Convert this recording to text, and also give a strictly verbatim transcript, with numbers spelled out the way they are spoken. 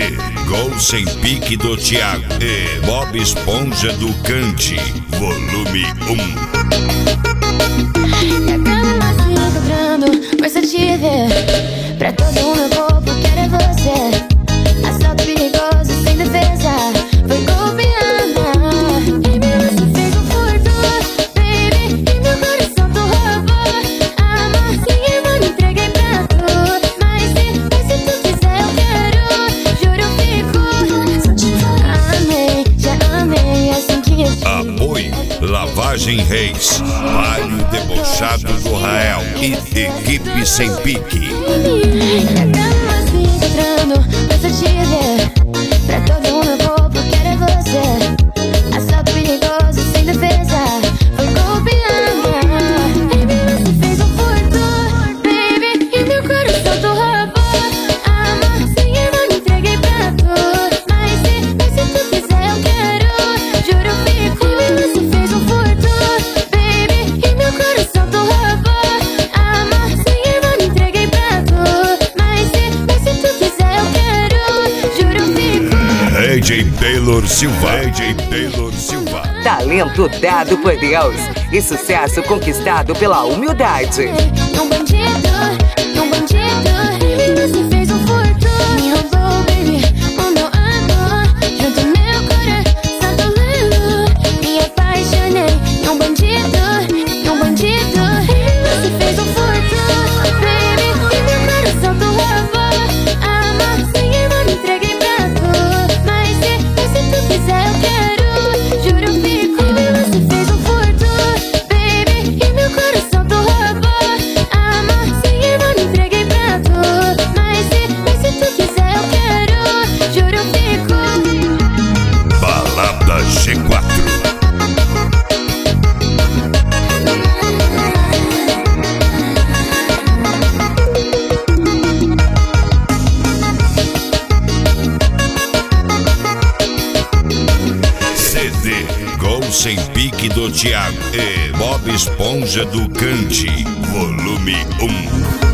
D, Gol Sem Pique do Thiago e Bob Esponja do Cante, volume um. Na cama macio cobrando força de ver. Pra todo o meu corpo quero é você. Assalto perigoso sem defesa. Foi golpeada e me você fez um furto, baby, e meu coração tu roubou. Amor, sim, irmão, me entreguei pra tu. Mas se, mas se tu quiser eu quero, juro eu fico. Amei, já amei, assim que eu te Apoio Lavagem Reis, Palio Debochado do Rael e Equipe Sem Pique. Na cama se encontrando, força de ver. Pra todo o meu corpo quero é você. Assalto perigoso sem defesa. Foi golpeada e me você fez um furto, baby, e meu coração tu roubou. Amor, sem irmão, me entreguei pra tu. Mas se, mas se tu quiser eu quero, juro eu fico. E me você fez um furto, baby, e meu coração tu roubou. Amor, sem irmão, me entreguei pra tu. Mas se, mas se tu quiser eu quero, juro eu fico. D J Taylor Silva, D J Taylor Silva. Talento dado por Deus e sucesso conquistado pela humildade. Um bandido, um bandido, e você fez um furto. Me roubou, baby, o meu amor. Junto ao meu coração do lelo. Me apaixonei. Um bandido, um bandido, e você fez um furto, baby, e meu coração tu roubou. Amor, sem irmão, me entreguei pra tu. Mas se, mas se tu quiser eu quero, juro eu fico. E você fez um furto, baby, e meu coração tu roubou. Amor, sem irmão, me entreguei pra tu. Mas se, mas se tu quiser eu quero, juro eu fico. Balada G quatro. C D, Gol Sem Pique do Thiago e Bob Esponja do Cante, volume um.